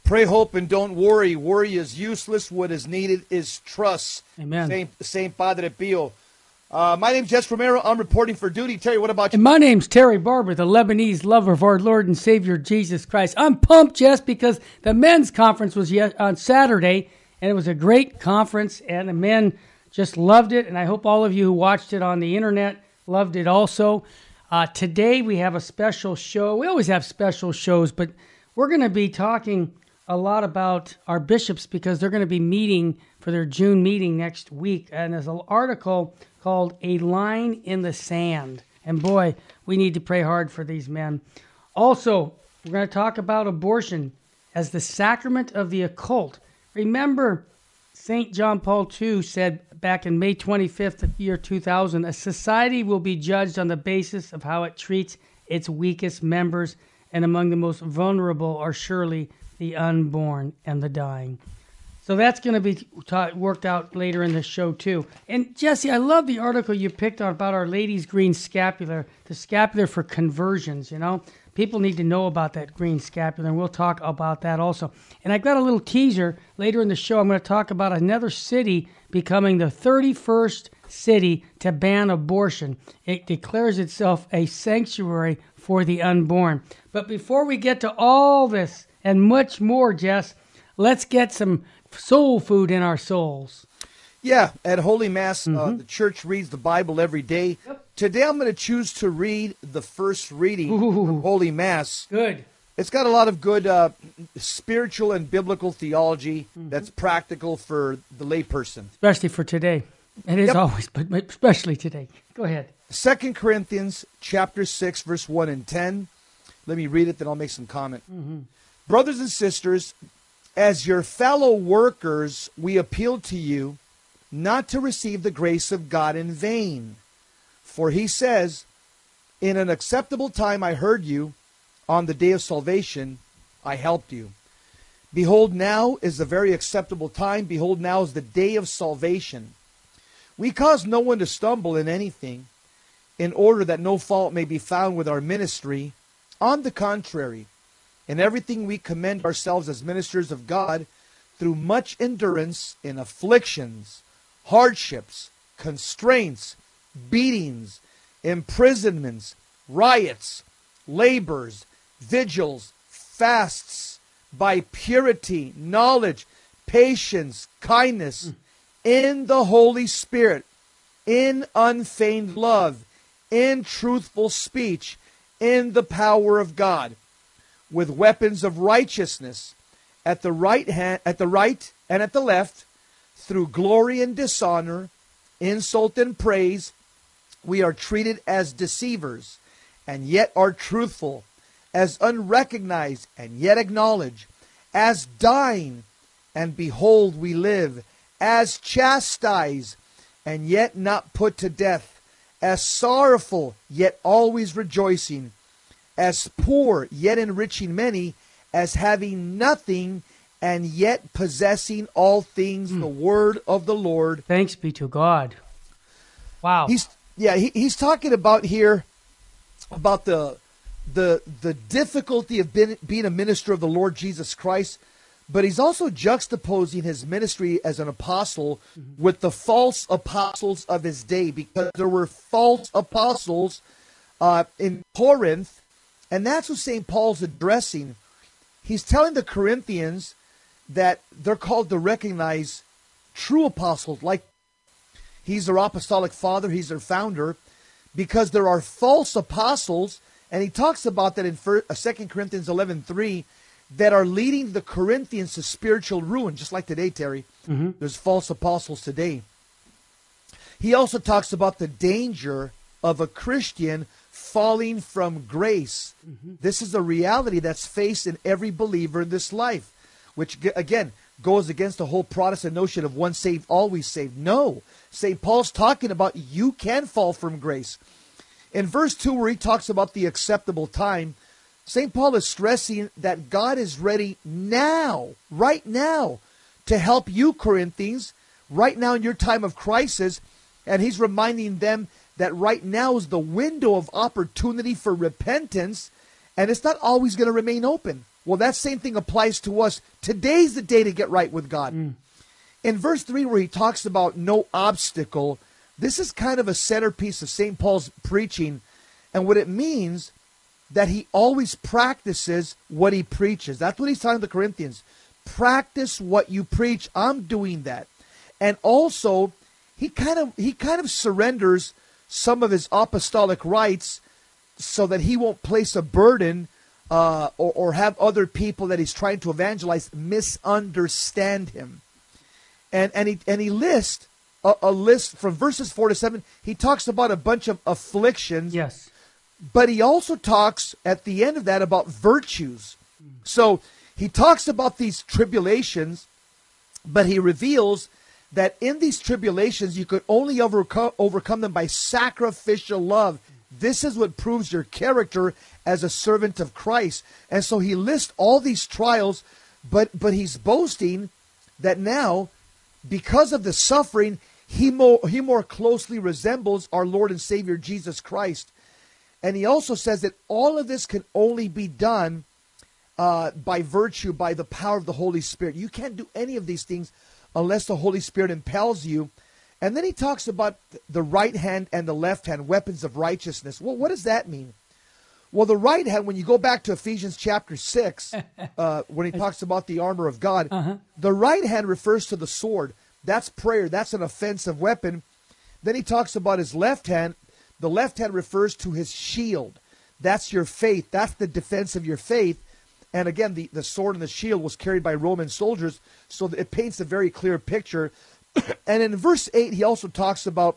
Pray, hope, and don't worry. Worry is useless. What is needed is trust. Amen. Saint Padre Pio. My name's Jess Romero. I'm reporting for duty. Terry, what about you? And my name's Terry Barber, the Lebanese lover of our Lord and Savior Jesus Christ. I'm pumped, Jess, because the men's conference was on Saturday, and it was a great conference, and the men just loved it, and I hope all of you who watched it on the internet loved it also. Today we have a special show. We always have special shows, but we're going to be talking a lot about our bishops because they're going to be meeting for their June meeting next week, and there's an article called A Line in the Sand. And boy, we need to pray hard for these men. Also, we're going to talk about abortion as the sacrament of the occult. Remember, St. John Paul II said back in May 25th of year 2000, a society will be judged on the basis of how it treats its weakest members, and among the most vulnerable are surely the unborn and the dying. So that's going to be worked out later in the show, too. And, Jesse, I love the article you picked on about Our Lady's green scapular, the scapular for conversions, you know. People need to know about that green scapular, and we'll talk about that also. And I got a little teaser later in the show. I'm going to talk about another city becoming the 31st city to ban abortion. It declares itself a sanctuary for the unborn. But before we get to all this and much more, Jess, let's get some soul food in our souls. Yeah, at Holy Mass, the church reads the Bible every day. Yep. Today I'm going to choose to read the first reading of Holy Mass. Good. It's got a lot of good spiritual and biblical theology that's practical for the layperson. Especially for today. It is always, but especially today. Go ahead. 2 Corinthians chapter 6, verse 1 and 10. Let me read it, then I'll make some comment. Brothers and sisters, as your fellow workers, we appeal to you not to receive the grace of God in vain. For he says, in an acceptable time I heard you, on the day of salvation I helped you. Behold, now is the very acceptable time. Behold, now is the day of salvation. We cause no one to stumble in anything, in order that no fault may be found with our ministry. On the contrary, in everything we commend ourselves as ministers of God through much endurance in afflictions, hardships, constraints, beatings, imprisonments, riots, labors, vigils, fasts, by purity, knowledge, patience, kindness, in the Holy Spirit, in unfeigned love, in truthful speech, in the power of God, with weapons of righteousness at the right and at the left, through glory and dishonor, insult and praise. We are treated as deceivers, and yet are truthful, as unrecognized, and yet acknowledge, as dying, and behold we live, as chastised, and yet not put to death, as sorrowful, yet always rejoicing, as poor, yet enriching many, as having nothing, and yet possessing all things. The word of the Lord. Thanks be to God. Wow. He's talking about here about the difficulty of being a minister of the Lord Jesus Christ, but he's also juxtaposing his ministry as an apostle with the false apostles of his day, because there were false apostles in Corinth, and that's what St. Paul's addressing. He's telling the Corinthians that they're called to recognize true apostles, like he's their apostolic father, he's their founder, because there are false apostles, and he talks about that in 2 Corinthians 11:3, that are leading the Corinthians to spiritual ruin, just like today, Terry. There's false apostles today. He also talks about the danger of a Christian falling from grace. This is a reality that's faced in every believer in this life, which, again, goes against the whole Protestant notion of once saved, always saved. No, St. Paul's talking about you can fall from grace. In verse 2, where he talks about the acceptable time, St. Paul is stressing that God is ready now, right now, to help you, Corinthians, right now in your time of crisis. And he's reminding them that right now is the window of opportunity for repentance, and it's not always going to remain open. Well, that same thing applies to us. Today's the day to get right with God. In verse 3, where he talks about no obstacle, this is kind of a centerpiece of St. Paul's preaching. And what it means, that he always practices what he preaches. That's what he's telling the Corinthians. Practice what you preach. I'm doing that. And also, he kind of surrenders some of his apostolic rights so that he won't place a burden or have other people that he's trying to evangelize misunderstand him. And he lists a list from verses 4 to 7. He talks about a bunch of afflictions. Yes. But he also talks at the end of that about virtues. So he talks about these tribulations, but he reveals that in these tribulations, you could only overcome them by sacrificial love. This is what proves your character as a servant of Christ. And so he lists all these trials, but he's boasting that now, because of the suffering, he more closely resembles our Lord and Savior Jesus Christ. And he also says that all of this can only be done by virtue, by the power of the Holy Spirit. You can't do any of these things unless the Holy Spirit impels you. And then he talks about the right hand and the left hand, weapons of righteousness. Well, what does that mean? Well, the right hand, when you go back to Ephesians chapter 6, when he talks about the armor of God, the right hand refers to the sword. That's prayer. That's an offensive weapon. Then he talks about his left hand. The left hand refers to his shield. That's your faith. That's the defense of your faith. And again, the sword and the shield was carried by Roman soldiers, so it paints a very clear picture. And in verse 8, he also talks about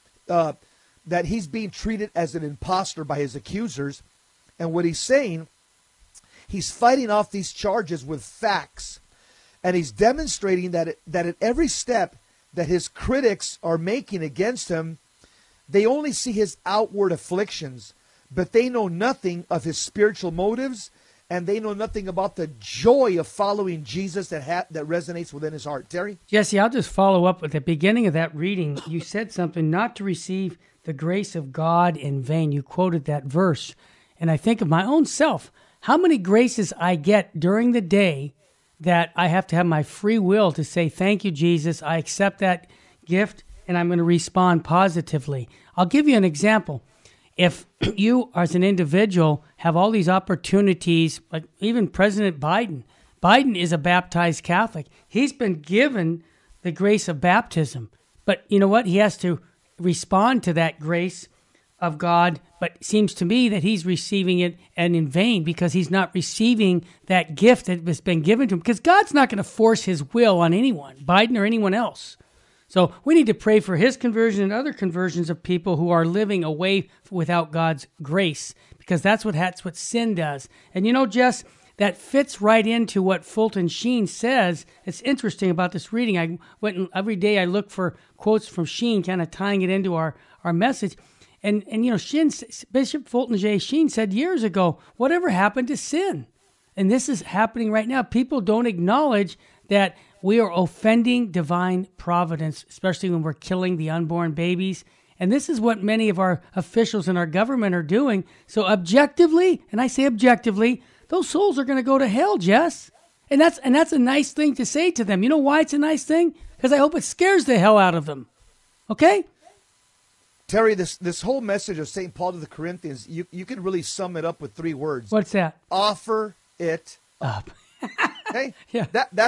that he's being treated as an imposter by his accusers. And what he's saying, he's fighting off these charges with facts. And he's demonstrating that at every step that his critics are making against him, they only see his outward afflictions, but they know nothing of his spiritual motives, and they know nothing about the joy of following Jesus that resonates within his heart. Terry? Jesse, I'll just follow up with the beginning of that reading. You said something, not to receive the grace of God in vain. You quoted that verse. And I think of my own self, how many graces I get during the day that I have to have my free will to say, thank you, Jesus, I accept that gift, and I'm going to respond positively. I'll give you an example. If you, as an individual, have all these opportunities, like even President Biden is a baptized Catholic. He's been given the grace of baptism. But you know what? He has to respond to that grace of God, but it seems to me that he's receiving it and in vain because he's not receiving that gift that has been given to him, because God's not going to force his will on anyone, Biden or anyone else. So we need to pray for his conversion and other conversions of people who are living away without God's grace, because that's what sin does. And you know, Jess, that fits right into what Fulton Sheen says. It's interesting about this reading. I went and every day I look for quotes from Sheen, kind of tying it into our message. And you know, Bishop Fulton J. Sheen said years ago, whatever happened to sin? And this is happening right now. People don't acknowledge that we are offending divine providence, especially when we're killing the unborn babies. And this is what many of our officials in our government are doing. So objectively, and I say objectively, those souls are going to go to hell, Jess. And that's a nice thing to say to them. You know why it's a nice thing? Because I hope it scares the hell out of them. Okay? Terry, this whole message of St. Paul to the Corinthians, you could really sum it up with 3 words. What's that? Offer it up. Okay? Yeah.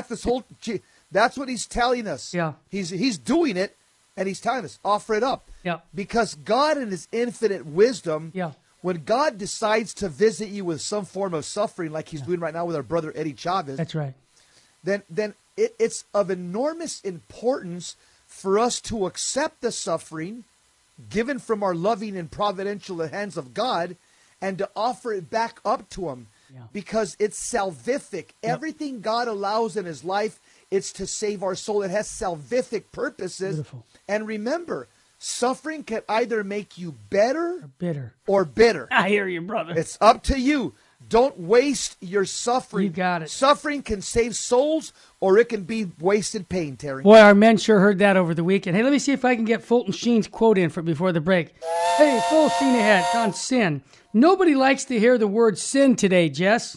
That's what he's telling us. Yeah. He's doing it, and he's telling us, offer it up. Yeah. Because God in his infinite wisdom, yeah, when God decides to visit you with some form of suffering, like he's doing right now with our brother Eddie Chavez. That's right. Then it's of enormous importance for us to accept the suffering given from our loving and providential hands of God, and to offer it back up to him. Yeah. Because it's salvific. Yep. Everything God allows in his life, it's to save our soul. It has salvific purposes. Beautiful. And remember, suffering can either make you better or bitter. I hear you, brother. It's up to you. Don't waste your suffering. You got it. Suffering can save souls, or it can be wasted pain, Terry. Boy, our men sure heard that over the weekend. Hey, let me see if I can get Fulton Sheen's quote in before the break. Hey, full steam ahead on sin. Nobody likes to hear the word sin today, Jess.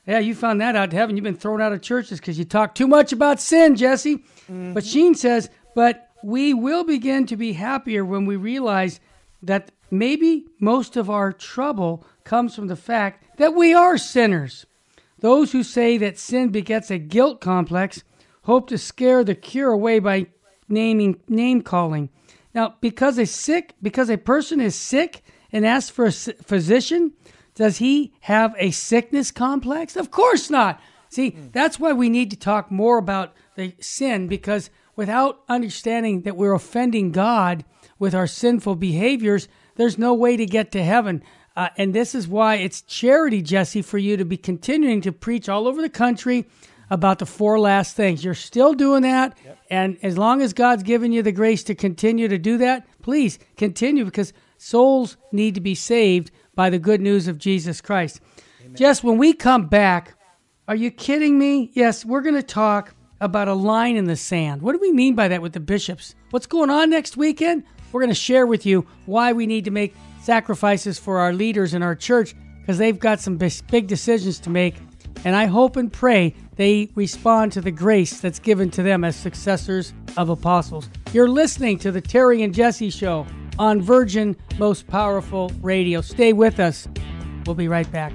Yeah, you found that out to heaven. You've been thrown out of churches because you talk too much about sin, Jesse. Mm-hmm. But Sheen says, but we will begin to be happier when we realize that maybe most of our trouble comes from the fact that we are sinners. Those who say that sin begets a guilt complex hope to scare the cure away by name calling. Now, because a person is sick and asks for a physician, does he have a sickness complex? Of course not. See, that's why we need to talk more about the sin, because without understanding that we're offending God with our sinful behaviors, there's no way to get to heaven. And this is why it's charity, Jesse, for you to be continuing to preach all over the country about the 4 last things. You're still doing that. Yep. And as long as God's given you the grace to continue to do that, please continue, because souls need to be saved by the good news of Jesus Christ. Amen. Jess, when we come back, are you kidding me? Yes, we're going to talk about a line in the sand. What do we mean by that with the bishops? What's going on next weekend? We're going to share with you why we need to make sacrifices for our leaders in our church, because they've got some big decisions to make. And I hope and pray they respond to the grace that's given to them as successors of apostles. You're listening to the Terry and Jesse Show on Virgin Most Powerful Radio. Stay with us. We'll be right back.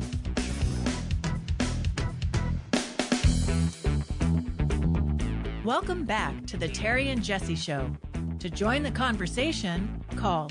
Welcome back to the Terry and Jesse Show. To join the conversation, call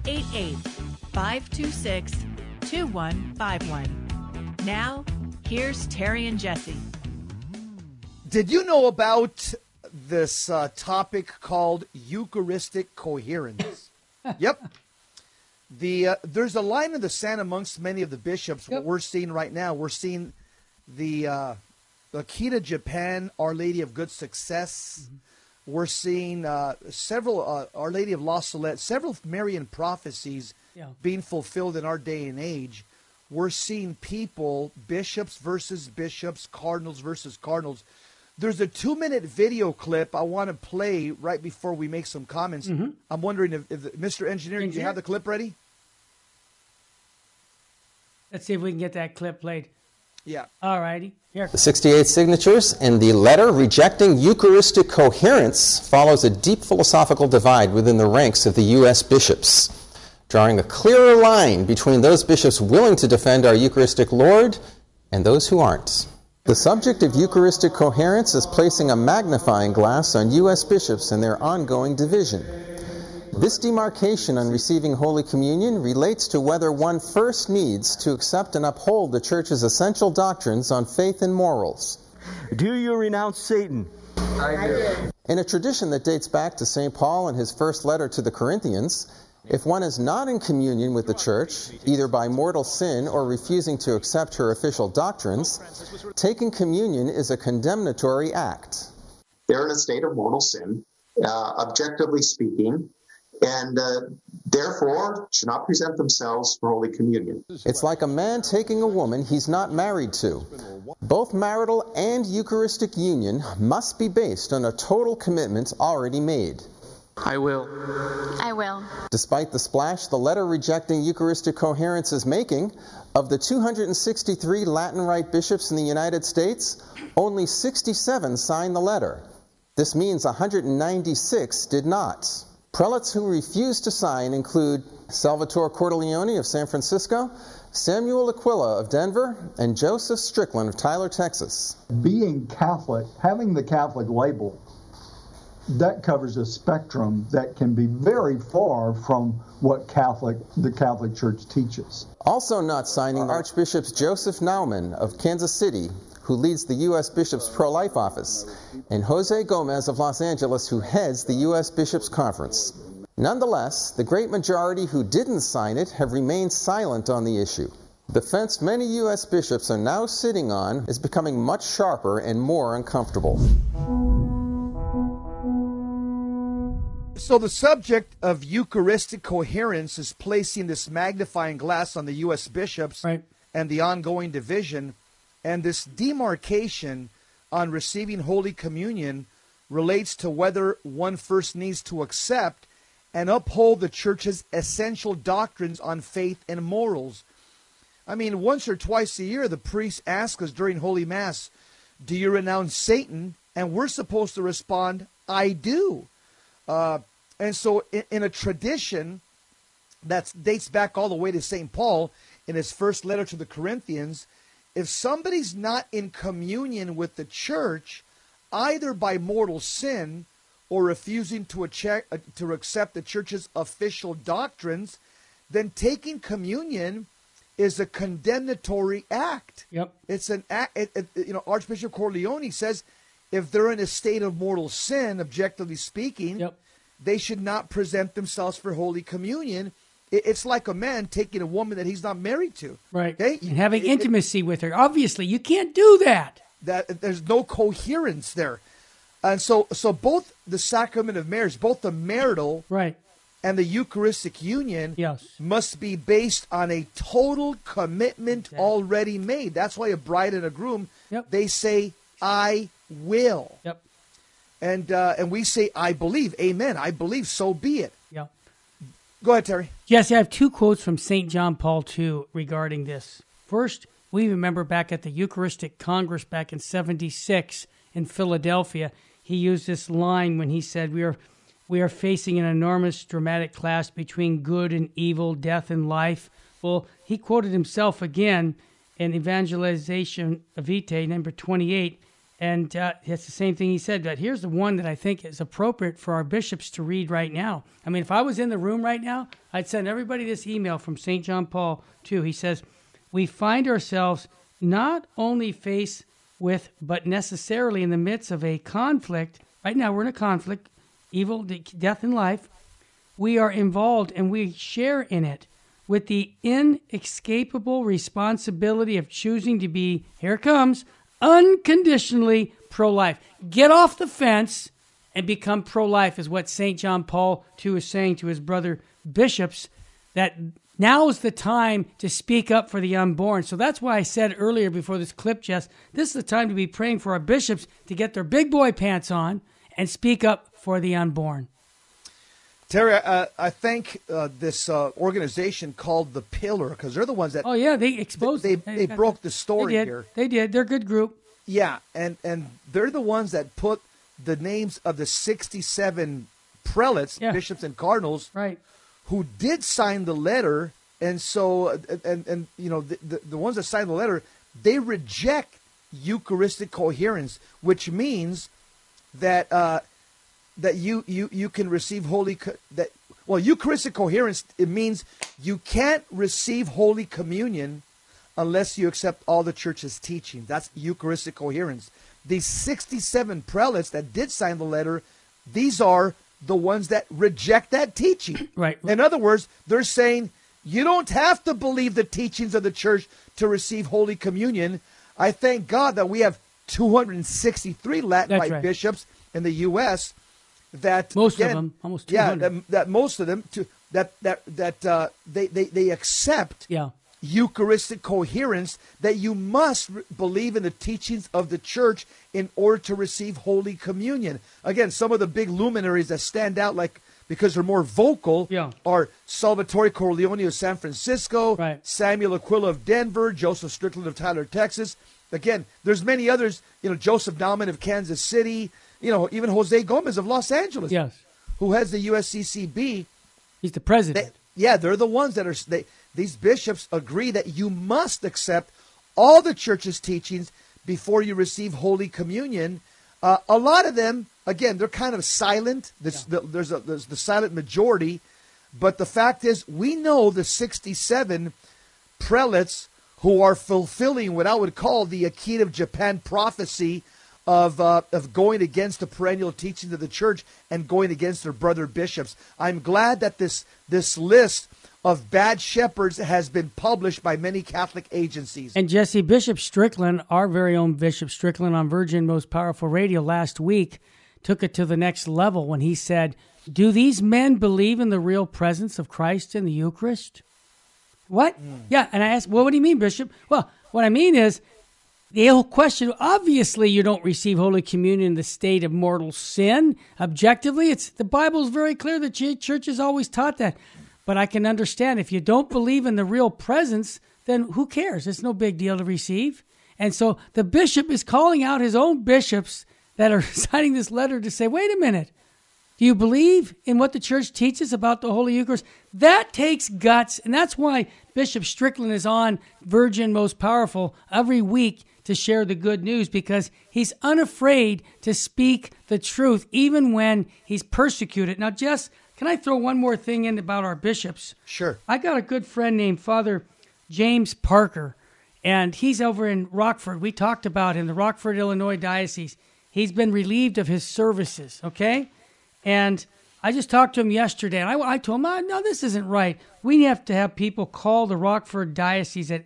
888-526-2151. Now, here's Terry and Jesse. Did you know about this topic called Eucharistic coherence? Yep. There's a line in the sand amongst many of the bishops. Yep. What we're seeing right now, we're seeing the Akita Japan, Our Lady of Good Success. Mm-hmm. We're seeing several Our Lady of La Salette, several Marian prophecies being fulfilled in our day and age. We're seeing people, bishops versus bishops, cardinals versus cardinals. There's a 2-minute video clip I want to play right before we make some comments. Mm-hmm. I'm wondering if Mr. Engineer, do you have the clip ready? Let's see if we can get that clip played. Yeah. All righty. Here. The 68 signatures in the letter rejecting Eucharistic coherence follows a deep philosophical divide within the ranks of the U.S. bishops, drawing a clearer line between those bishops willing to defend our Eucharistic Lord and those who aren't. The subject of Eucharistic coherence is placing a magnifying glass on U.S. bishops and their ongoing division. This demarcation on receiving Holy Communion relates to whether one first needs to accept and uphold the Church's essential doctrines on faith and morals. Do you renounce Satan? I do. In a tradition that dates back to St. Paul in his first letter to the Corinthians, if one is not in communion with the Church, either by mortal sin or refusing to accept her official doctrines, taking communion is a condemnatory act. They're in a state of mortal sin, objectively speaking, and therefore should not present themselves for Holy Communion. It's like a man taking a woman he's not married to. Both marital and Eucharistic union must be based on a total commitment already made. I will. I will. Despite the splash the letter rejecting Eucharistic coherence is making, of the 263 Latin Rite bishops in the United States, only 67 signed the letter. This means 196 did not. Prelates who refused to sign include Salvatore Cordileone of San Francisco, Samuel Aquila of Denver, and Joseph Strickland of Tyler, Texas. Being Catholic, having the Catholic label, that covers a spectrum that can be very far from what the Catholic Church teaches. Also not signing Archbishops Joseph Naumann of Kansas City, who leads the U.S. Bishops' Pro-Life Office, and Jose Gomez of Los Angeles, who heads the U.S. Bishops' Conference. Nonetheless, the great majority who didn't sign it have remained silent on the issue. The fence many U.S. bishops are now sitting on is becoming much sharper and more uncomfortable. So the subject of Eucharistic coherence is placing this magnifying glass on the U.S. bishops and the ongoing division, and this demarcation on receiving Holy Communion relates to whether one first needs to accept and uphold the Church's essential doctrines on faith and morals. I mean, once or twice a year, the priest asks us during Holy Mass, do you renounce Satan? And we're supposed to respond, I do. And so in a tradition that dates back all the way to St. Paul in his first letter to the Corinthians, if somebody's not in communion with the church, either by mortal sin or refusing to accept the church's official doctrines, then taking communion is a condemnatory act. Yep. It's an act. Archbishop Corleone says if they're in a state of mortal sin, objectively speaking, Yep. they should not present themselves for Holy Communion. It's like a man taking a woman that he's not married to. Right. Okay? And having intimacy with her. Obviously, you can't do that. That there's no coherence there. And so both the sacrament of marriage, both the marital Right. and the Eucharistic union Yes. must be based on a total commitment already made. That's why a bride and a groom, Yep. they say, I will. Yep. And we say, I believe. Amen. I believe. So be it. Yep. Go ahead, Terry. Jesse, I have two quotes from St. John Paul II regarding this. First, we remember back at the Eucharistic Congress back in 76 in Philadelphia, he used this line when he said, we are facing an enormous dramatic clash between good and evil, death and life. Well, he quoted himself again in Evangelization Vitae, number 28, and it's the same thing he said. But here's the one that I think is appropriate for our bishops to read right now. I mean, if I was in the room right now, I'd send everybody this email from St. John Paul II. He says, we find ourselves not only faced with, but necessarily in the midst of a conflict. Right now, we're in a conflict, evil, death, and life. We are involved and we share in it with the inescapable responsibility of choosing to be, here it comes, unconditionally pro-life. Get off the fence and become pro-life is what St. John Paul II is saying to his brother bishops, that now is the time to speak up for the unborn. So that's why I said earlier before this clip, Jess, this is the time to be praying for our bishops to get their big boy pants on and speak up for the unborn. Terry, I thank this organization called The Pillar, because they're the ones that... Oh, yeah, they exposed it. They broke the story here. They did. They're a good group. Yeah, and they're the ones that put the names of the 67 prelates, bishops, and cardinals, right, who did sign the letter. And so, and you know, the ones that signed the letter, they reject Eucharistic coherence, which means that that you can receive Eucharistic coherence, it means you can't receive Holy Communion unless you accept all the church's teaching. That's Eucharistic coherence. These 67 prelates that did sign the letter, these are the ones that reject that teaching. Right. In other words, they're saying you don't have to believe the teachings of the church to receive Holy Communion. I thank God that we have 263 Latin bishops in the U.S. that most of them, almost 200. that most of them they accept Eucharistic coherence, that you must believe in the teachings of the church in order to receive Holy Communion. Again, some of the big luminaries that stand out, like because they're more vocal, are Salvatore Corleone of San Francisco, Samuel Aquila of Denver, Joseph Strickland of Tyler, Texas. Again, there's many others. Joseph Naumann of Kansas City. Even Jose Gomez of Los Angeles, who heads the USCCB. He's the president. They're the ones that are. These bishops agree that you must accept all the church's teachings before you receive Holy Communion. A lot of them, again, they're kind of silent. There's the silent majority, but the fact is, we know the 67 prelates who are fulfilling what I would call the Akita of Japan prophecy of going against the perennial teachings of the church and going against their brother bishops. I'm glad that this list of bad shepherds has been published by many Catholic agencies. And Jesse, Bishop Strickland, our very own Bishop Strickland on Virgin Most Powerful Radio last week, took it to the next level when he said, do these men believe in the real presence of Christ in the Eucharist? What? Yeah, and I asked, well, what do you mean, Bishop? Well, what I mean is, the whole question, obviously you don't receive Holy Communion in the state of mortal sin. Objectively, the Bible is very clear. The church has always taught that. But I can understand if you don't believe in the real presence, then who cares? It's no big deal to receive. And so the bishop is calling out his own bishops that are signing this letter to say, wait a minute, do you believe in what the church teaches about the Holy Eucharist? That takes guts, and that's why Bishop Strickland is on Virgin Most Powerful every week to share the good news, because he's unafraid to speak the truth, even when he's persecuted. Now, Jess, can I throw one more thing in about our bishops? Sure. I got a good friend named Father James Parker, and he's over in Rockford. We talked about him, the Rockford, Illinois Diocese. He's been relieved of his services, okay? And I just talked to him yesterday, and I told him, no, this isn't right. We have to have people call the Rockford Diocese at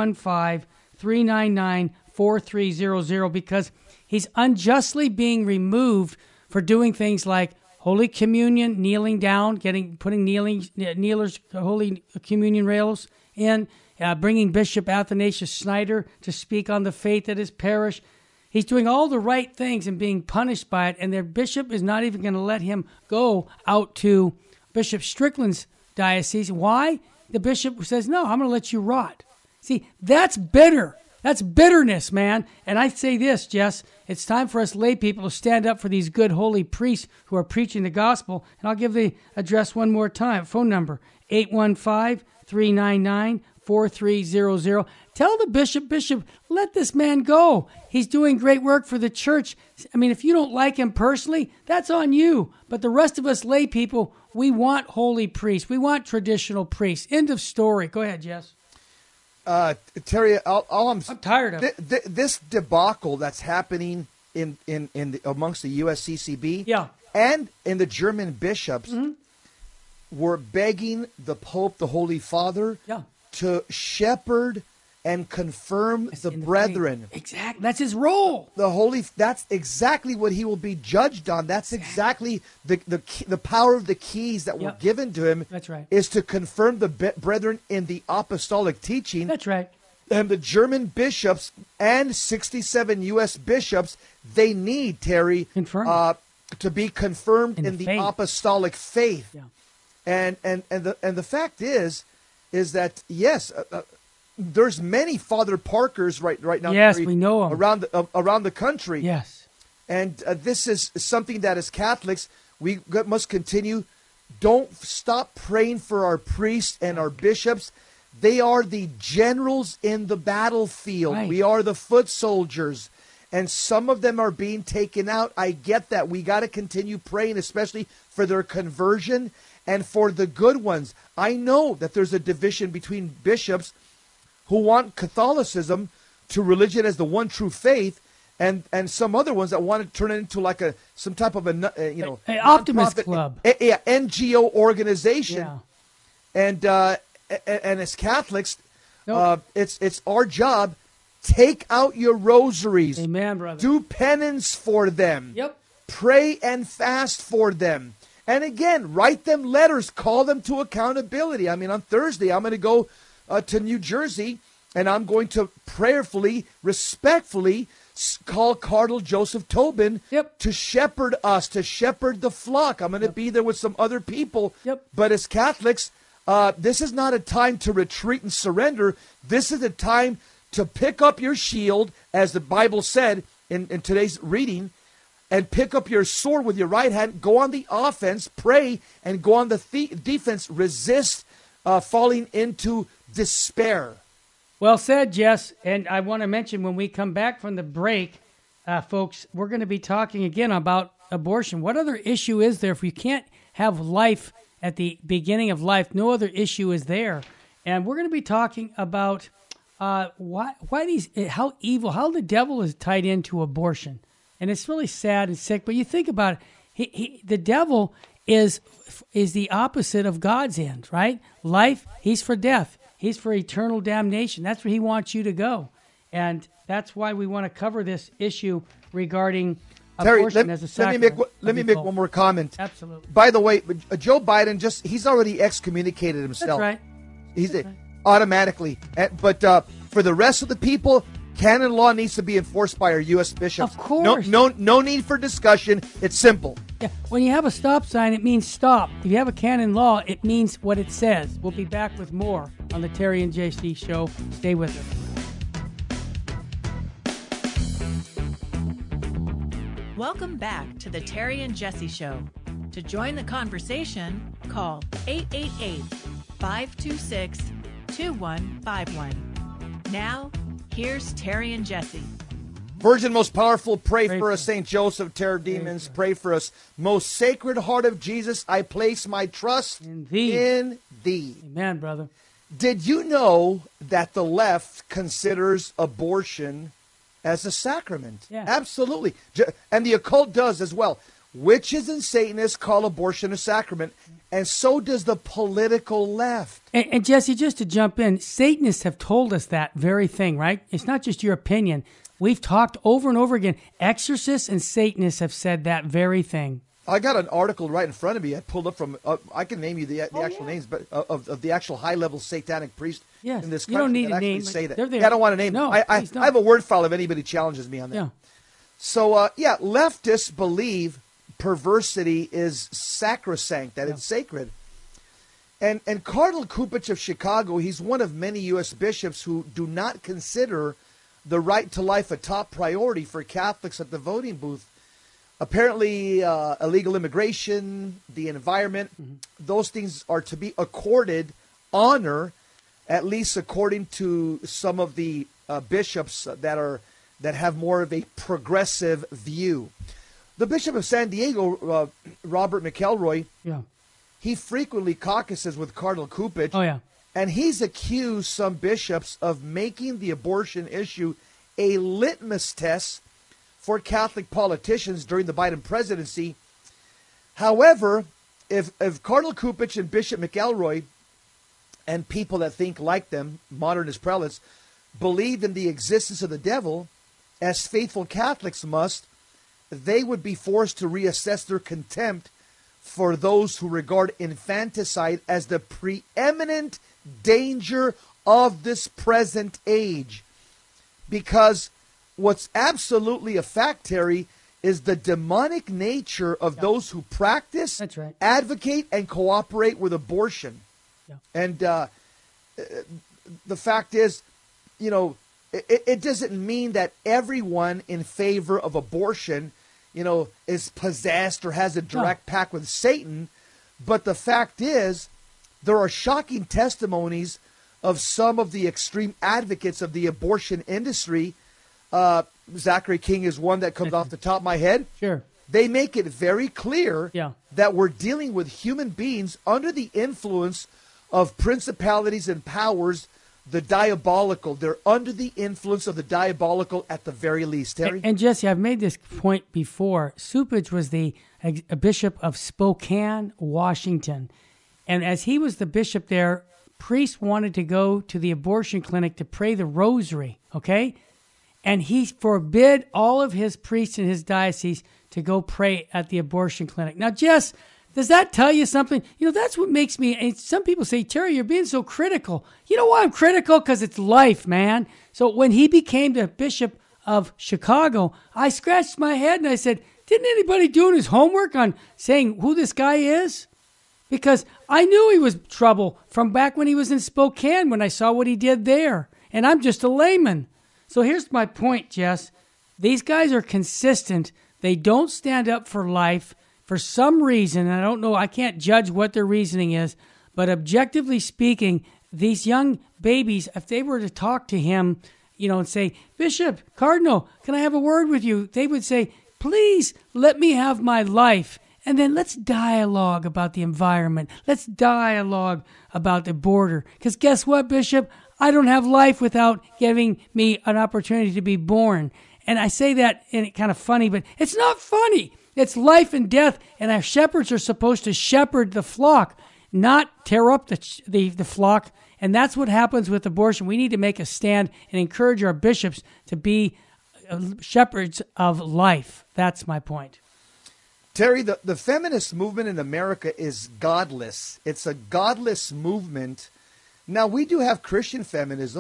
815-399-4300 because he's unjustly being removed for doing things like Holy Communion, kneeling down, putting kneelers, Holy Communion rails in, bringing Bishop Athanasius Schneider to speak on the faith at his parish. He's doing all the right things and being punished by it, and their bishop is not even going to let him go out to Bishop Strickland's diocese. Why? The bishop says, no, I'm going to let you rot. See, that's bitter. That's bitterness, man. And I say this, Jess, it's time for us lay people to stand up for these good holy priests who are preaching the gospel. And I'll give the address one more time. Phone number, 815-399-4300. Tell the bishop, let this man go. He's doing great work for the church. I mean, if you don't like him personally, that's on you. But the rest of us lay people, we want holy priests. We want traditional priests. End of story. Go ahead, Jess. Terry, I'm tired of it. This debacle that's happening amongst the USCCB and in the German bishops were begging the Pope, the Holy Father, to shepherd and confirm the brethren. Exactly. That's his role. That's exactly what he will be judged on. That's exactly the power of the keys that were given to him. That's right. Is to confirm the brethren in the apostolic teaching. That's right. And the German bishops and 67 U.S. bishops, they need, Terry, to be confirmed in the apostolic faith. Yeah. And the fact is that, yes, there's many Father Parkers right now. Yes, we know them. Around the country. Yes. And this is something that as Catholics, we must continue. Don't stop praying for our priests and our bishops. They are the generals in the battlefield. Right. We are the foot soldiers. And some of them are being taken out. I get that. We got to continue praying, especially for their conversion and for the good ones. I know that there's a division between bishops who want Catholicism to religion as the one true faith, and some other ones that want to turn it into like some type of an optimist club, NGO organization. Yeah. And as Catholics, it's our job. Take out your rosaries. Amen, brother. Do penance for them. Yep. Pray and fast for them. And again, write them letters. Call them to accountability. I mean, on Thursday, I'm going to go to New Jersey, and I'm going to prayerfully, respectfully call Cardinal Joseph Tobin to shepherd us, to shepherd the flock. I'm going to be there with some other people. Yep. But as Catholics, this is not a time to retreat and surrender. This is a time to pick up your shield, as the Bible said in today's reading, and pick up your sword with your right hand, go on the offense, pray, and go on the defense, resist falling into despair. Well said, Jess. And I want to mention when we come back from the break, folks, we're going to be talking again about abortion. What other issue is there if you can't have life at the beginning of life? No other issue is there. And we're going to be talking about how the devil is tied into abortion. And it's really sad and sick, but you think about it, the devil is the opposite of God's end, right? Life, he's for death. He's for eternal damnation. That's where he wants you to go. And that's why we want to cover this issue regarding abortion as a sacrament. Let me make one more comment. Absolutely. By the way, Joe Biden, he's already excommunicated himself. That's right. He's automatically. But for the rest of the people, Canon law needs to be enforced by our U.S. bishops. Of course. No need for discussion. It's simple. Yeah. When you have a stop sign, it means stop. If you have a canon law, it means what it says. We'll be back with more on the Terry and JC Show. Stay with us. Welcome back to the Terry and Jesse Show. To join the conversation, call 888-526-2151. Now, here's Terry and Jesse. Virgin most powerful, pray for us. Saint Joseph, terror demons, pray for us. Most sacred heart of Jesus, I place my trust in thee. Amen, brother. Did you know that the left considers abortion as a sacrament? Yeah. Absolutely. And the occult does as well. Witches and Satanists call abortion a sacrament, and so does the political left. And Jesse, just to jump in, Satanists have told us that very thing, right? It's not just your opinion. We've talked over and over again. Exorcists and Satanists have said that very thing. I got an article right in front of me. I pulled up from, I can name you the actual names, but of the actual high-level satanic priest in this country. You don't need that a name. say that. Yeah, I don't want to name them. I have a word file if anybody challenges me on that. Yeah. So, leftists believe perversity is sacrosanct, that it's sacred. And Cardinal Kupich of Chicago, he's one of many U.S. bishops who do not consider the right to life a top priority for Catholics at the voting booth. Apparently, illegal immigration, the environment, those things are to be accorded honor, at least according to some of the bishops that have more of a progressive view. The Bishop of San Diego, Robert McElroy, he frequently caucuses with Cardinal Kupich. Oh, yeah. And he's accused some bishops of making the abortion issue a litmus test for Catholic politicians during the Biden presidency. However, if Cardinal Kupich and Bishop McElroy and people that think like them, modernist prelates, believe in the existence of the devil, as faithful Catholics must, they would be forced to reassess their contempt for those who regard infanticide as the preeminent danger of this present age. Because what's absolutely a fact, Terry, is the demonic nature of those who practice, advocate, and cooperate with abortion. Yeah. And the fact is, it doesn't mean that everyone in favor of abortion, is possessed or has a direct pact with Satan. But the fact is, there are shocking testimonies of some of the extreme advocates of the abortion industry. Zachary King is one that comes off the top of my head. Sure. They make it very clear that we're dealing with human beings under the influence of principalities and powers, the diabolical. They're under the influence of the diabolical at the very least, Terry. And Jesse, I've made this point before. Cupich was a bishop of Spokane, Washington. And as he was the bishop there, priests wanted to go to the abortion clinic to pray the rosary, okay? And he forbid all of his priests in his diocese to go pray at the abortion clinic. Now, Jess, does that tell you something? That's what makes me, and some people say, Terry, you're being so critical. You know why I'm critical? Because it's life, man. So when he became the bishop of Chicago, I scratched my head and I said, didn't anybody doing his homework on saying who this guy is? Because I knew he was trouble from back when he was in Spokane when I saw what he did there. And I'm just a layman. So here's my point, Jess. These guys are consistent. They don't stand up for life for some reason. I don't know. I can't judge what their reasoning is. But objectively speaking, these young babies, if they were to talk to him, and say, Bishop, Cardinal, can I have a word with you? They would say, please let me have my life. And then let's dialogue about the environment. Let's dialogue about the border. Because guess what, Bishop? I don't have life without giving me an opportunity to be born. And I say that in kind of funny, but it's not funny. It's life and death. And our shepherds are supposed to shepherd the flock, not tear up the flock. And that's what happens with abortion. We need to make a stand and encourage our bishops to be shepherds of life. That's my point. Terry, the feminist movement in America is godless. It's a godless movement. Now, we do have Christian feminism.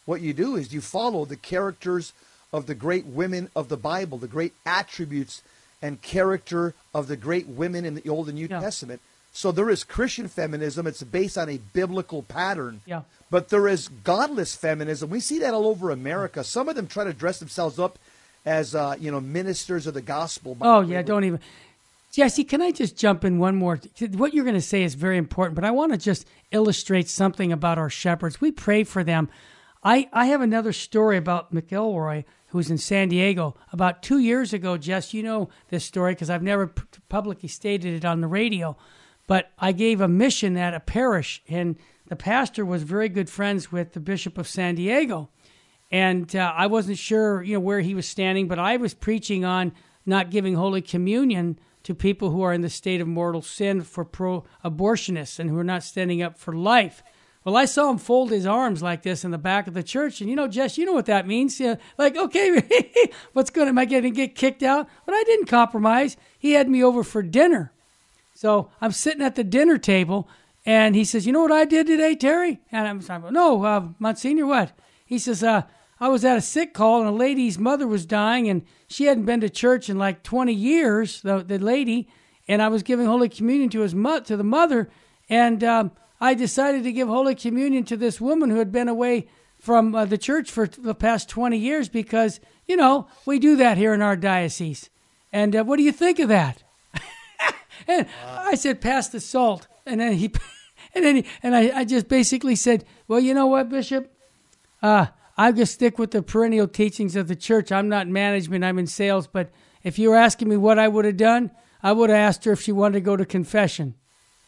what you do is you follow the characters of the great women of the Bible, the great attributes and character of the great women in the Old and New Testament. So there is Christian feminism. It's based on a biblical pattern. Yeah. But there is godless feminism. We see that all over America. Some of them try to dress themselves up as, ministers of the gospel. Oh, yeah, don't even. Jesse, can I just jump in one more? What you're going to say is very important, but I want to just illustrate something about our shepherds. We pray for them. I have another story about McElroy, who's in San Diego. About 2 years ago, Jess, you know this story because I've never publicly stated it on the radio, but I gave a mission at a parish, and the pastor was very good friends with the Bishop of San Diego. And I wasn't sure, where he was standing, but I was preaching on not giving Holy Communion to people who are in the state of mortal sin, for pro-abortionists and who are not standing up for life. Well, I saw him fold his arms like this in the back of the church. And, Jess, you know what that means. Like, okay, am I going to get kicked out? But I didn't compromise. He had me over for dinner. So I'm sitting at the dinner table, and he says, you know what I did today, Terry? And I'm like, no, Monsignor, what? He says, I was at a sick call, and a lady's mother was dying, and she hadn't been to church in like 20 years, the lady, and I was giving Holy Communion to the mother, and I decided to give Holy Communion to this woman who had been away from the church for the past 20 years because, we do that here in our diocese. And what do you think of that? And I said, pass the salt. And then I just basically said, well, you know what, Bishop? I just stick with the perennial teachings of the church. I'm not in management, I'm in sales. But if you were asking me what I would have done, I would have asked her if she wanted to go to confession.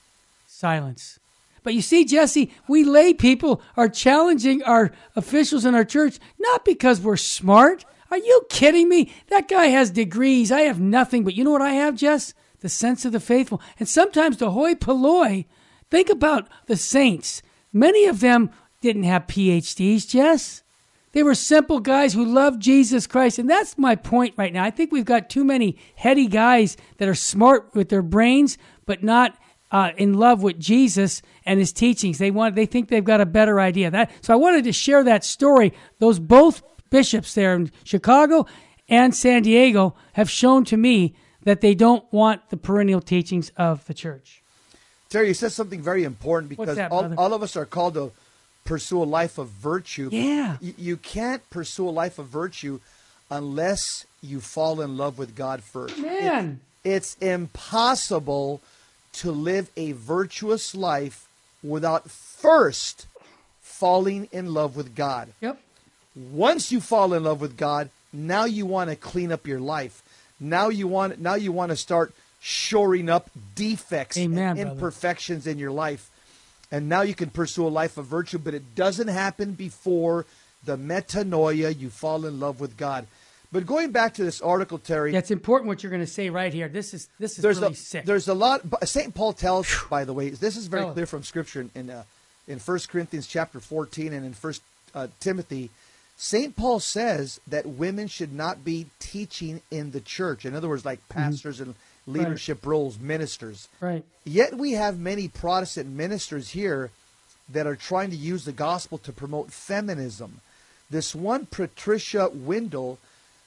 Silence. But you see, Jesse, we lay people are challenging our officials in our church, not because we're smart. Are you kidding me? That guy has degrees. I have nothing. But you know what I have, Jess? The sense of the faithful. And sometimes the hoi polloi. Think about the saints. Many of them didn't have PhDs, Jess. They were simple guys who loved Jesus Christ. And that's my point right now. I think we've got too many heady guys that are smart with their brains, but not in love with Jesus and his teachings. They think they've got a better idea. So I wanted to share that story. Those both bishops there in Chicago and San Diego have shown to me that they don't want the perennial teachings of the church. Terry, you said something very important because all of us are called to pursue a life of virtue. Yeah. You can't pursue a life of virtue unless you fall in love with God first. Man. It's impossible to live a virtuous life without first falling in love with God. Yep. Once you fall in love with God, now you want to clean up your life. Now you want to start shoring up defects and imperfections in your life. And now you can pursue a life of virtue, but it doesn't happen before the metanoia, you fall in love with God. But going back to this article, Terry. Yeah, it's important what you're going to say right here. This is really sick. There's a lot. St. Paul tells, by the way, this is very clear from Scripture in 1 Corinthians chapter 14 and in 1 Timothy. St. Paul says that women should not be teaching in the church. In other words, like pastors and leadership roles, ministers. Right. Yet we have many Protestant ministers here that are trying to use the gospel to promote feminism. This one, Patricia Windle,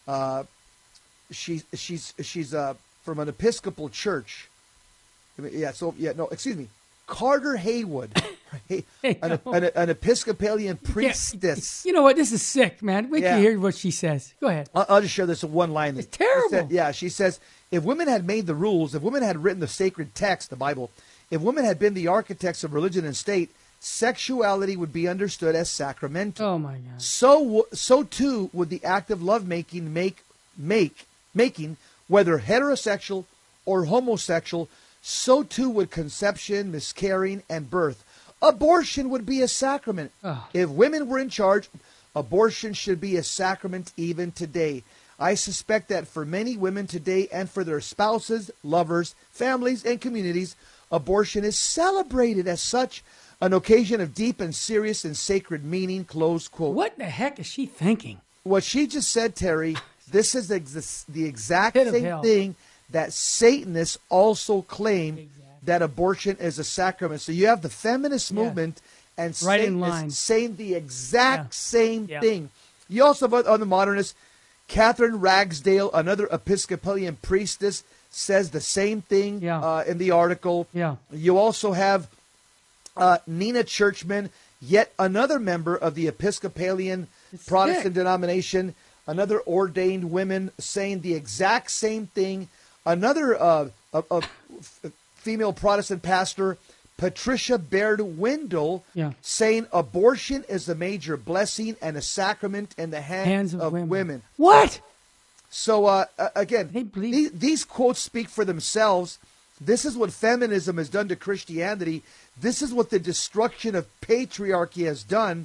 she's from an Episcopal church. Carter Haywood, an Episcopalian priestess. You know what? This is sick, man. We can hear what she says. Go ahead. I'll just share this in one line. It's terrible. She says, if women had made the rules, if women had written the sacred text, the Bible, if women had been the architects of religion and state, sexuality would be understood as sacramental. Oh, my God. So too would the act of lovemaking making, whether heterosexual or homosexual, so too would conception, miscarrying, and birth. Abortion would be a sacrament. Oh. If women were in charge, abortion should be a sacrament even today. I suspect that for many women today and for their spouses, lovers, families, and communities, abortion is celebrated as such, an occasion of deep and serious and sacred meaning, close quote. What the heck is she thinking? What she just said, Terry, this is the exact same thing that Satanists also claim, that abortion is a sacrament. So you have the feminist movement and Right in Satanists line. saying the exact same Yeah. thing. You also have other modernists. Catherine Ragsdale, another Episcopalian priestess, says the same thing in the article. Yeah. You also have Nina Churchman, yet another member of the Episcopalian Protestant denomination, another ordained woman saying the exact same thing. Another female Protestant pastor, Patricia Baird Windle, saying abortion is a major blessing and a sacrament in the hands of women. What? So, again, these quotes speak for themselves. This is what feminism has done to Christianity. This is what the destruction of patriarchy has done.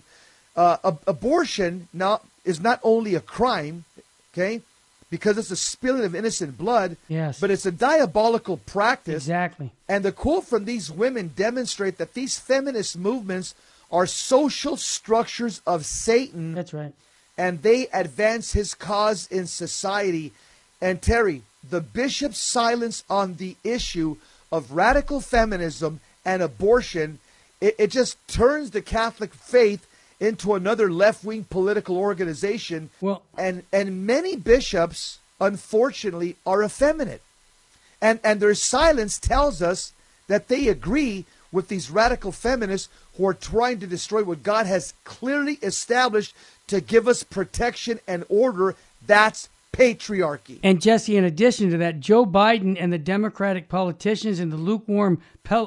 Abortion now is not only a crime, okay, because it's a spilling of innocent blood, but it's a diabolical practice. Exactly. And the quote from these women demonstrate that these feminist movements are social structures of Satan. That's right. And they advance his cause in society. And Terry, the bishop's silence on the issue of radical feminism and abortion, it just turns the Catholic faith into another left-wing political organization. Well, and many bishops, unfortunately, are effeminate. And their silence tells us that they agree with these radical feminists who are trying to destroy what God has clearly established to give us protection and order. That's patriarchy. And Jesse, in addition to that, Joe Biden and the Democratic politicians and the lukewarm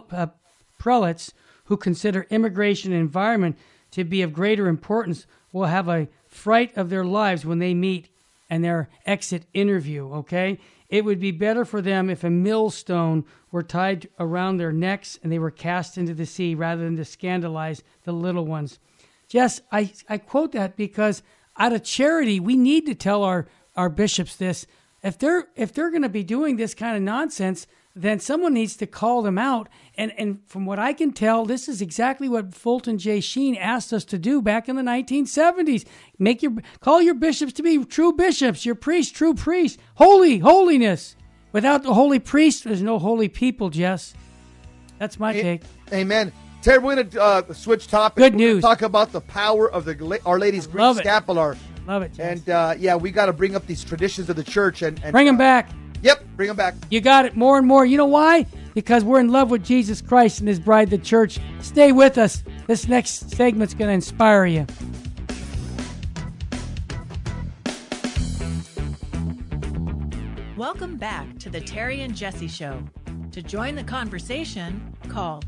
prelates who consider immigration and environment to be of greater importance will have a fright of their lives when they meet and their exit interview, okay? It would be better for them if a millstone were tied around their necks and they were cast into the sea rather than to scandalize the little ones. Jess, I quote that because out of charity, we need to tell our bishops this. If they're going to be doing this kind of nonsense, then someone needs to call them out. And from what I can tell, this is exactly what Fulton J. Sheen asked us to do back in the 1970s. Call your bishops to be true bishops, your priests, true priests, holiness. Without the holy priest, there's no holy people, Jess. That's my take. Amen. Terry, we're going to switch topics. Good news. Talk about the power of Our Lady's green scapular. Love it, Jess. And we got to bring up these traditions of the church and bring them back. Yep, bring them back. You got it more and more. You know why? Because we're in love with Jesus Christ and his bride, the church. Stay with us. This next segment's going to inspire you. Welcome back to the Terry and Jesse Show. To join the conversation, call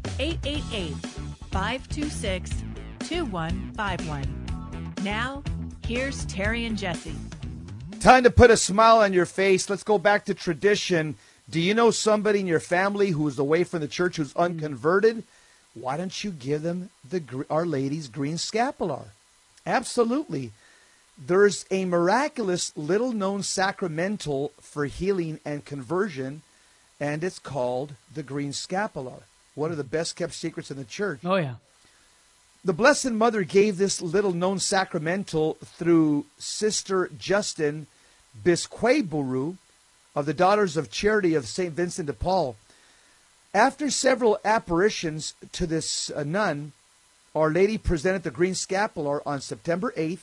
888-526-2151. Now, here's Terry and Jesse. Time to put a smile on your face. Let's go back to tradition. Do you know somebody in your family who is away from the church who's unconverted? Why don't you give them Our Lady's green scapular? Absolutely. There's a miraculous, little-known sacramental for healing and conversion, and it's called the green scapular. One of the best-kept secrets in the church. Oh, yeah. The Blessed Mother gave this little-known sacramental through Sister Justin Bisqueburu of the Daughters of Charity of St. Vincent de Paul. After several apparitions to this nun, Our Lady presented the green scapular on September 8th,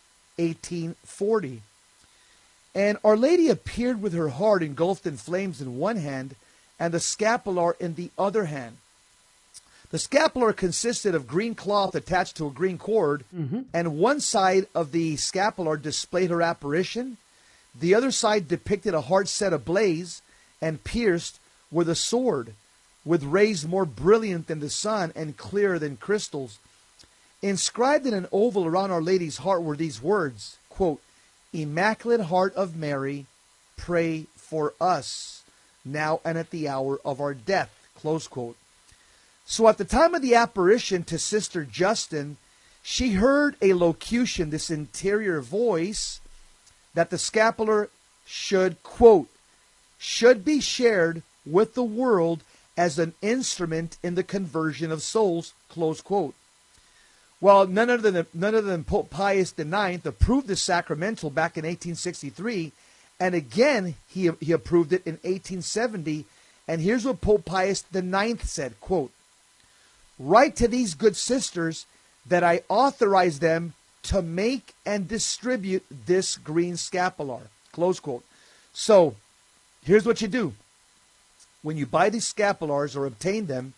1840. And Our Lady appeared with her heart engulfed in flames in one hand and the scapular in the other hand. The scapular consisted of green cloth attached to a green cord, and one side of the scapular displayed her apparition. The other side depicted a heart set ablaze and pierced with a sword, with rays more brilliant than the sun and clearer than crystals. Inscribed in an oval around Our Lady's heart were these words, quote, "Immaculate Heart of Mary, pray for us, now and at the hour of our death," close quote. So at the time of the apparition to Sister Justin, she heard a locution, this interior voice, that the scapular should, quote, should be shared with the world as an instrument in the conversion of souls, close quote. Well, none other than Pope Pius IX approved the sacramental back in 1863, and again he approved it in 1870, and here's what Pope Pius IX said, quote, write to these good sisters that I authorize them to make and distribute this green scapular. Close quote. So here's what you do. When you buy these scapulars or obtain them,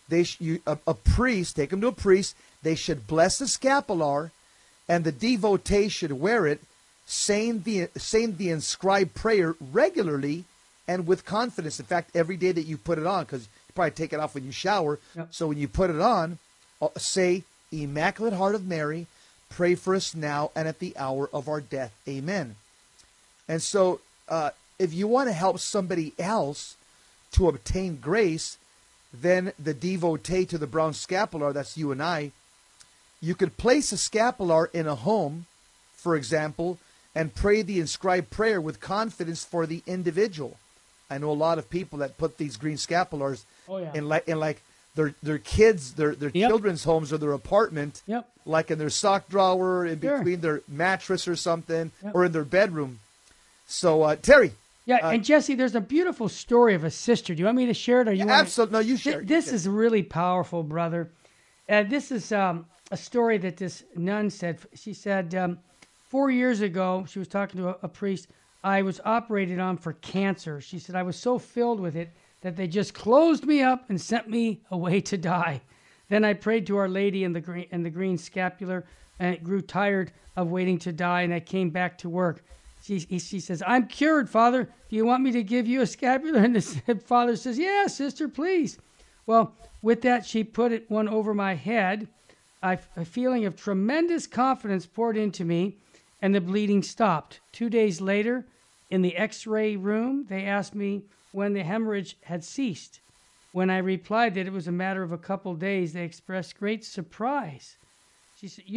a priest, take them to a priest, they should bless the scapular, and the devotee should wear it, saying the inscribed prayer regularly and with confidence. In fact, every day that you put it on, because you probably take it off when you shower. Yep. So when you put it on, say, Immaculate Heart of Mary, pray for us now and at the hour of our death. Amen. And so if you want to help somebody else to obtain grace, then the devotee to the brown scapular, that's you and I, you could place a scapular in a home, for example, and pray the inscribed prayer with confidence for the individual. I know a lot of people that put these green scapulars in like their kids, their children's homes or their apartment, like in their sock drawer, in between their mattress or something, or in their bedroom. So, Terry. Yeah, and Jesse, there's a beautiful story of a sister. Do you want me to share it? Or you absolutely. No, you share it. This is really powerful, brother. This is a story that this nun said. She said 4 years ago, she was talking to a priest, I was operated on for cancer. She said, I was so filled with it that they just closed me up and sent me away to die. Then I prayed to Our Lady in the green scapular, and it grew tired of waiting to die, and I came back to work. She says, I'm cured, Father. Do you want me to give you a scapular? And the Father says, yeah, sister, please. Well, with that, she put one over my head. A feeling of tremendous confidence poured into me, and the bleeding stopped. 2 days later, in the x-ray room, they asked me when the hemorrhage had ceased. When I replied that it was a matter of a couple days, they expressed great surprise. She said,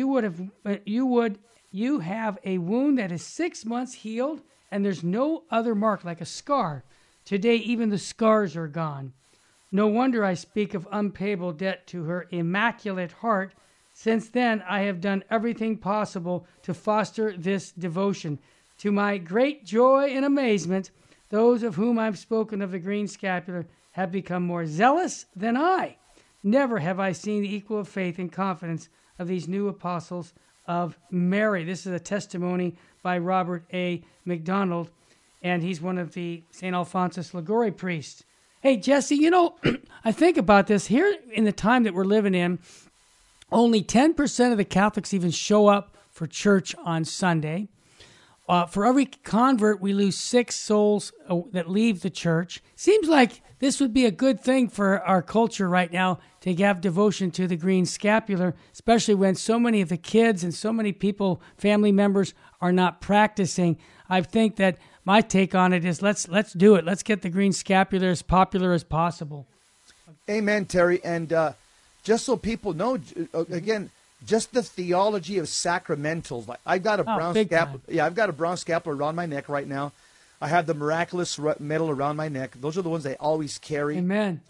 you have a wound that is 6 months healed, and there's no other mark like a scar. Today, even the scars are gone. No wonder I speak of unpayable debt to her immaculate heart. Since then, I have done everything possible to foster this devotion. To my great joy and amazement, those of whom I've spoken of the green scapular have become more zealous than I. Never have I seen the equal of faith and confidence of these new apostles of Mary. This is a testimony by Robert A. McDonald, and he's one of the St. Alphonsus Liguori priests. Hey, Jesse, I think about this. Here in the time that we're living in, only 10% of the Catholics even show up for church on Sunday. For every convert, we lose 6 souls that leave the church. Seems like this would be a good thing for our culture right now to have devotion to the green scapular, especially when so many of the kids and so many people, family members, are not practicing. I think that my take on it is let's do it. Let's get the green scapular as popular as possible. Amen, Terry. And just so people know, again, just the theology of sacramentals. Like I've got a brown scapular. Yeah, I've got a brown scapular around my neck right now. I have the miraculous medal around my neck. Those are the ones I always carry. Amen.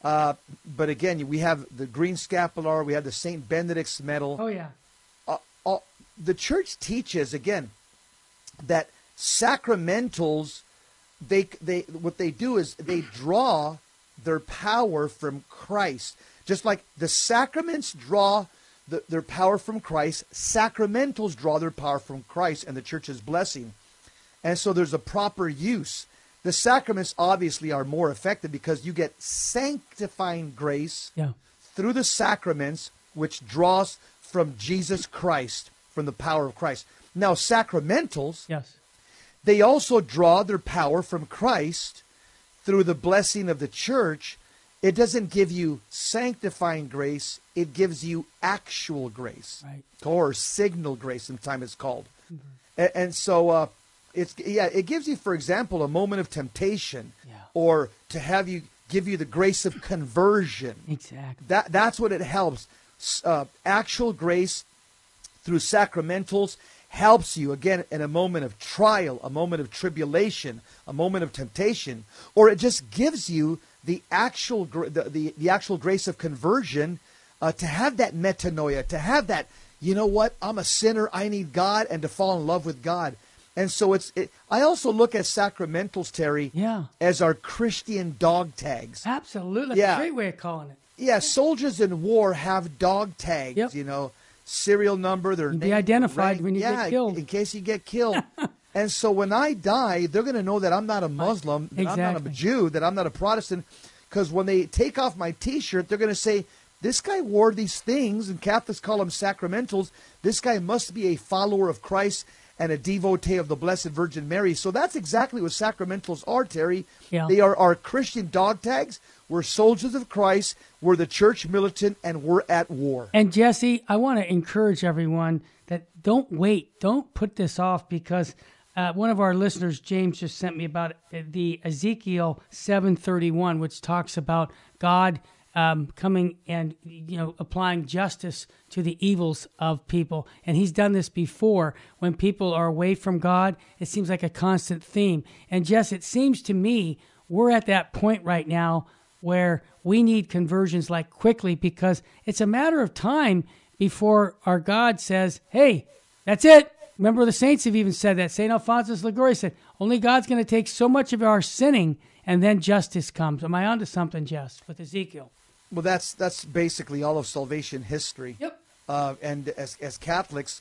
But again, we have the green scapular. We have the Saint Benedict's medal. Oh yeah. The church teaches again that sacramentals. What they do is they draw their power from Christ, just like the sacraments draw their power from Christ. Sacramentals draw their power from Christ and the church's blessing. And so there's a proper use. The sacraments obviously are more effective because you get sanctifying grace through the sacraments, which draws from Jesus Christ, from the power of Christ. Now, sacramentals, they also draw their power from Christ through the blessing of the church. It doesn't give you sanctifying grace. It gives you actual grace, or signal grace, sometimes it's called. And so it gives you, for example, a moment of temptation, or to give you the grace of conversion. Exactly. That's what it helps. Actual grace through sacramentals helps you, again, in a moment of trial, a moment of tribulation, a moment of temptation, or it just gives you the actual grace of conversion, to have that metanoia, to have that, you know what, I'm a sinner, I need God, and to fall in love with God. And so I also look at sacramentals, Terry, Yeah. as our Christian dog tags. Absolutely. That's Yeah. a great way of calling it. Yeah, soldiers in war have dog tags, Yep. you know, serial number, their You'd name, be identified rank. when you get killed. In case you get killed. And so when I die, they're going to know that I'm not a Muslim, that I'm not a Exactly. Jew, that I'm not a Protestant. Because when they take off my T-shirt, they're going to say, this guy wore these things, and Catholics call them sacramentals. This guy must be a follower of Christ and a devotee of the Blessed Virgin Mary. So that's exactly what sacramentals are, Terry. Yeah. They are our Christian dog tags. We're soldiers of Christ. We're the church militant, and we're at war. And Jesse, I want to encourage everyone that don't wait. Don't put this off, because one of our listeners, James, just sent me about the Ezekiel 7:31, which talks about God coming and applying justice to the evils of people. And he's done this before. When people are away from God, it seems like a constant theme. And Jess, it seems to me we're at that point right now where we need conversions like quickly, because it's a matter of time before our God says, hey, that's it. Remember, the saints have even said that. St. Alphonsus Liguori said, only God's going to take so much of our sinning, and then justice comes. Am I onto something, Jess, with Ezekiel? Well, that's basically all of salvation history. Yep. And as Catholics,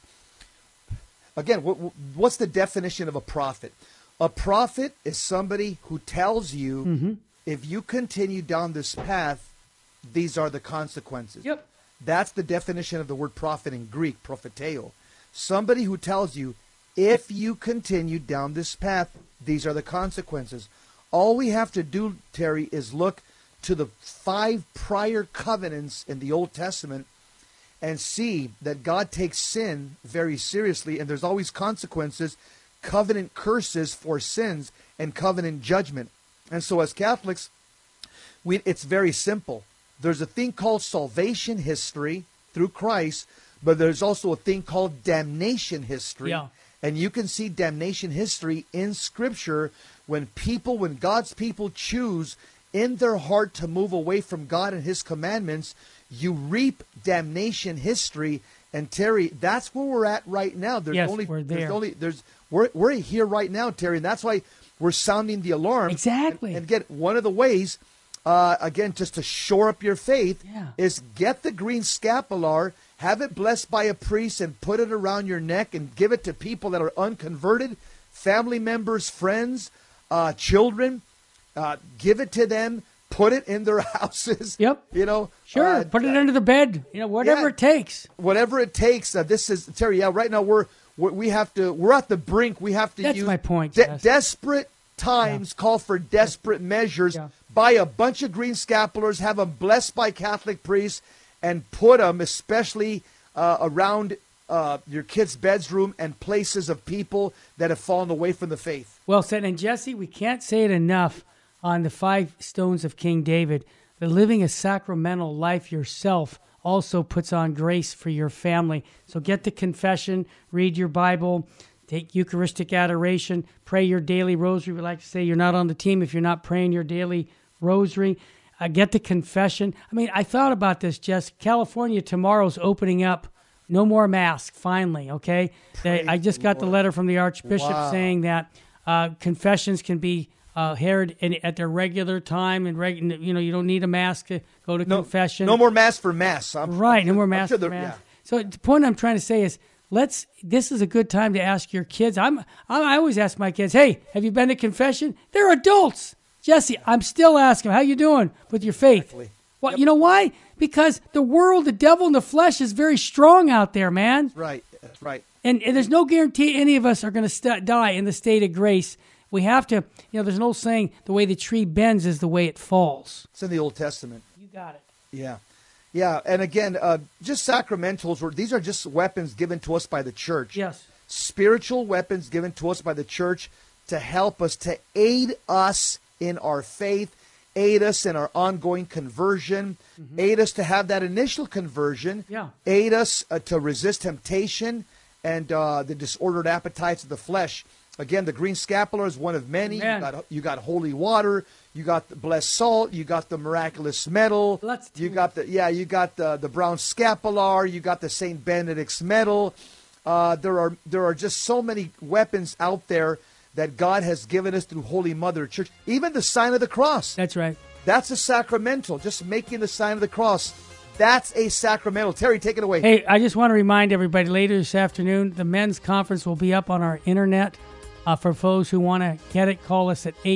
again, what's the definition of a prophet? A prophet is somebody who tells you, if you continue down this path, these are the consequences. Yep. That's the definition of the word prophet in Greek, propheteo. Somebody who tells you, if you continue down this path, these are the consequences. All we have to do, Terry, is look to the 5 prior covenants in the Old Testament and see that God takes sin very seriously, and there's always consequences, covenant curses for sins, and covenant judgment. And so as Catholics, it's very simple. There's a thing called salvation history through Christ, but there's also a thing called damnation history. Yeah. And you can see damnation history in Scripture when God's people choose in their heart to move away from God and His commandments, you reap damnation history. And Terry, that's where we're at right now. We're here right now, Terry, and that's why we're sounding the alarm. Exactly. And again, one of the ways, just to shore up your faith, is get the green scapular, have it blessed by a priest, and put it around your neck and give it to people that are unconverted, family members, friends, children. Give it to them. Put it in their houses. Yep. Sure. Put it under the bed. Whatever it takes. Whatever it takes. This is Terry. Yeah. Right now we're at the brink. We have to That's use my point. Desperate times call for desperate measures. Yeah. Buy a bunch of green scapulars. Have them blessed by Catholic priests, and put them, especially around your kid's bedroom and places of people that have fallen away from the faith. Well said. And Jesse, we can't say it enough on the 5 stones of King David. The living a sacramental life yourself also puts on grace for your family. So get the confession, read your Bible, take Eucharistic adoration, pray your daily rosary. We like to say you're not on the team if you're not praying your daily rosary. Get the confession. I mean, I thought about this, Jess. California tomorrow's opening up. No more masks, finally, okay? I just got the letter from the Archbishop saying that confessions can be held at their regular time, and you don't need a mask to go to confession. No more masks for mass. Right, no more masks for mass. Yeah. So the point I'm trying to say is, this is a good time to ask your kids. I always ask my kids, hey, have you been to confession? They're adults. Jesse, I'm still asking, how you doing with your faith? Exactly. Well, You know why? Because the world, the devil, and the flesh is very strong out there, man. That's right. And there's no guarantee any of us are going to die in the state of grace. We have to, there's an old saying, the way the tree bends is the way it falls. It's in the Old Testament. You got it. Yeah. Yeah, and again, just sacramentals, these are just weapons given to us by the church. Yes. Spiritual weapons given to us by the church to help us, to aid us in our faith, aid us in our ongoing conversion, aid us to have that initial conversion, aid us to resist temptation and the disordered appetites of the flesh. Again, the green scapular is one of many. You got holy water, you got the blessed salt, you got the miraculous medal, you got the brown scapular, you got the Saint Benedict's medal. There are just so many weapons out there that God has given us through Holy Mother Church. Even the sign of the cross. That's right. That's a sacramental. Just making the sign of the cross. That's a sacramental. Terry, take it away. Hey, I just want to remind everybody later this afternoon, the men's conference will be up on our internet. For those who want to get it, call us at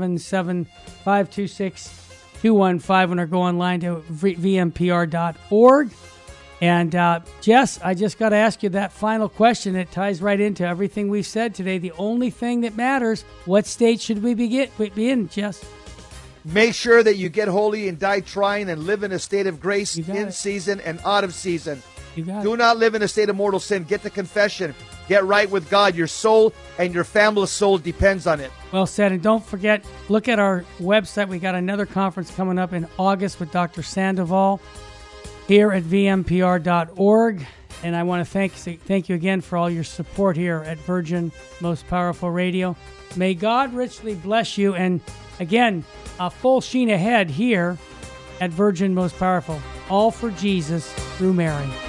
877-526-2151 or go online to vmpr.org. And Jess, I just got to ask you that final question. It ties right into everything we've said today. The only thing that matters, what state should we be in, Jess? Make sure that you get holy and die trying and live in a state of grace in season and out of season. Do not live in a state of mortal sin. Get to confession. Get right with God. Your soul and your family's soul depends on it. Well said. And don't forget, look at our website. We got another conference coming up in August with Dr. Sandoval here at vmpr.org. And I want to thank you again for all your support here at Virgin Most Powerful Radio. May God richly bless you. And again, a full sheen ahead here at Virgin Most Powerful. All for Jesus through Mary.